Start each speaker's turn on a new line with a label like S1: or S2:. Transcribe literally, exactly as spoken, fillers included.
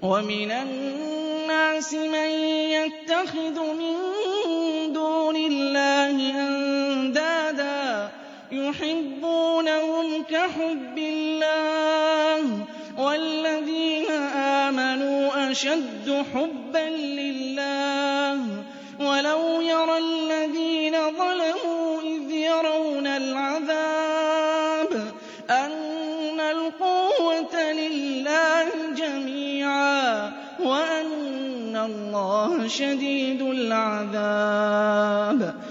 S1: وَمِنَ النَّاسِ مَن يَتَّخِذُ مِن دُونِ اللَّهِ أَندَادًا يُحِبُّونَهُمْ كَحُبِّ اللَّهِ ۖ وَالَّذِينَ آمَنُوا أَشَدُّ حُبًّا لِّلَّهِ ۗ وَلَوْ يَرَى الَّذِينَ ظَلَمُوا إِذْ يَرَوْنَ الْعَذَابَ أَنَّ الْقُوَّةَ لِلَّهِ جَمِيعًا وَأَنَّ اللَّهَ شَدِيدُ الْعَذَابِ